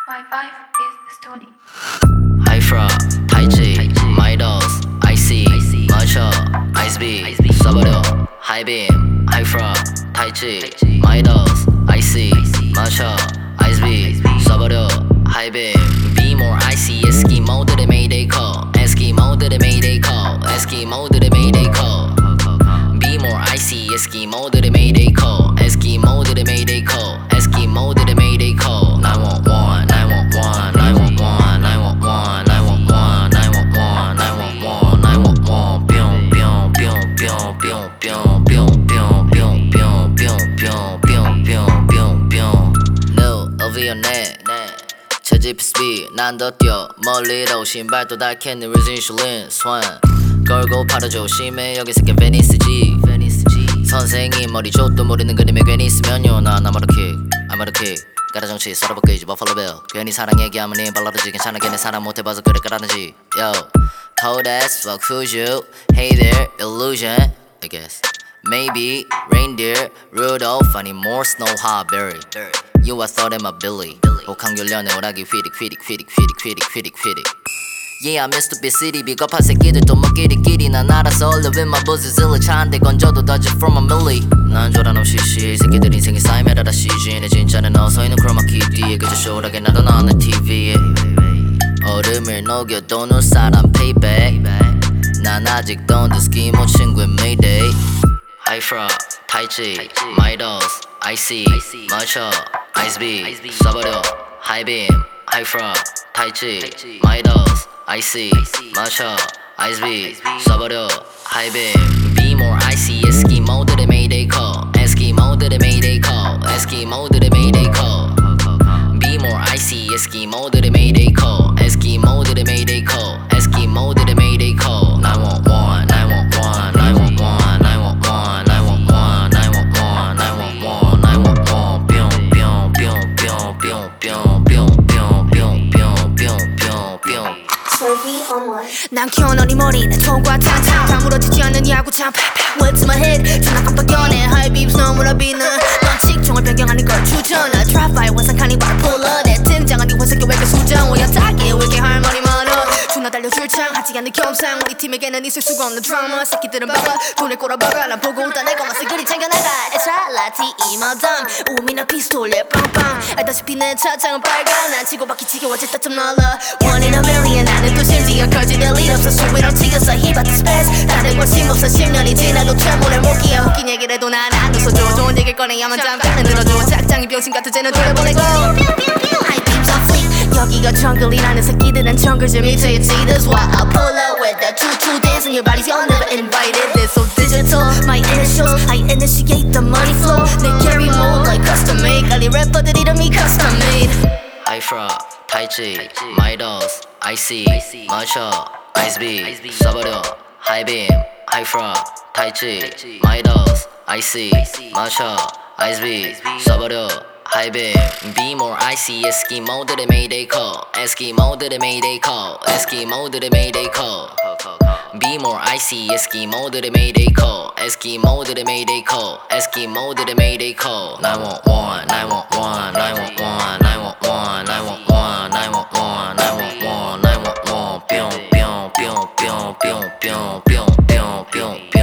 My life is the story. High Fra, Tai Chi, Midos, IC, Macho, Ice B, 써버려 High Beam, High Fra, Tai Chi, Midos, IC, Macho, Ice B, 써버려 High Beam. Be more icy, Eskimo들의 Mayday call, Eskimo들의 Mayday call, Eskimo들의 Mayday call. Be more icy, Eskimo들의 Mayday call, Eskimo들의 Mayday call, Eskimo들의 Mayday call. 911, 911, 911, 911, 911, 911, 911, 911, 뿅, 뿅, 뿅, 뿅, 뿅, 뿅, 뿅, 뿅, 뿅, 뿅, 뿅, 뿅, 뿅, 뿅, 뿅, 뿅. No, 어비언네 채집 스피 난 더 뛰어 멀리로 신발도 닳겠네 resin 슐린 스완 걸고 팔아 조심해 여기 새끼 베니스지 선생님 머리 족도 모르는 그림에 괜히 있으면요 난 아마르킥 가라 정치 썰어봐 끄지 버팔로 벨 괜히 사랑 얘기하면 니 발라르지 괜찮아 걔네 사람 못해봐서 그래 까라는지 Yo cold as fuck who's you Hey there illusion I guess Maybe reindeer Rudolph I need more snow hot berry You I thought I'm a Billy 혹한결련의 오락이 휘릭 Yeah I miss the big city 비겁한 새끼들도 먹기리끼리 난 알아서 live in my pussy silly 차 한 대 건져도 dodge it from a milli 난 조란없이 시 새끼들 인생이 쌓이메라라 시즌에 진짜는 어서있는 크로마키 뒤에 그저 쇼라게 나도 나는 TV에 얼음을 녹여도 눈 사람 payback 난 아직도 내 스키모 친구의 Mayday High Fra, Tai Chi, Midos, IC, Macho, Ice B, 써버려 High Beam, High Fra, Tai Chi, Midos, IC, Macho, Ice B, 써버려 High Beam. Be more icy, Eskimo들의 Mayday call, Eskimo들의 Mayday call, Eskimo들의 Mayday call. Be more icy, Eskimo들의 Mayday call, Eskimo들의 Mayday call, Eskimo들의 Mayday call. 911, 911, 911, 911, 911, 911, 911, 911, 뿅, 뿅, 뿅, 뿅, 뿅, 뿅, 뿅, 뿅, 뿅, 뿅, 뿅, 뿅. 난 키워놓은 이 머리 내 총과 탕탕 다물어지지 않는 야구장 What's in my head 존나 깜빡여네 High beams 너무나 빛나 넌 직종을 변경하는 걸 추천해 Drive by 원상칸이 바로 pull up 내 등장한 이 회색의 외계 수정 오야타게 왜 이렇게 할 말이 많아 존나 달려줄 창 하지 않는 겸상 우리 팀에게는 있을 수가 없는 드라마 새끼들은 박아 돈을 꼬라박아 난 보고 있다 내 것만 그리 챙겨나가 에스랄라티 이마담 우미나 피스톨 예 빵빵 알다시피 내 차장은 빨간 난 치고받기 지겨워질 때쯤 날라 One in a million 나는 또 심지어 커지는 일 없어 수위로 튀겼어 힙합 스페이스 다른 관심 없어 10년이 지나도 최문을 못 끼어 웃긴 얘기를 해도 난 안 웃어줘 좋은 얘기를 꺼내야만 잠깐은 들어줘 작장이 병신 같은 쟤는 돌려보내고 High beams on fleek 여기가 정글이라는 새끼들은 정글 좀 잊어야지 That's why I pull up with that 2-2 dance and your body's all never invited This so digital My initials I initiate the money flow 내 carry mode like custom made 갈리 래퍼들 이름이 custom made High Fra, Tai Chi, Midos, IC, Macho, Ice B, 써버려 High Beam, High Fra, Tai Chi, Midos, IC, Macho, Ice B, 써버려 High Beam. Be more icy, Eskimo들의 Mayday call, Eskimo들의 Mayday call, Eskimo들의 Mayday call. Be more icy, Eskimo들의 Mayday call, Eskimo들의 Mayday call, Eskimo들의 Mayday call. 911, 911, 911, 911, 911, 911, 911, 911, 뿅, 뿅, 뿅, 뿅, 뿅, 뿅, 뿅, 뿅, 뿅.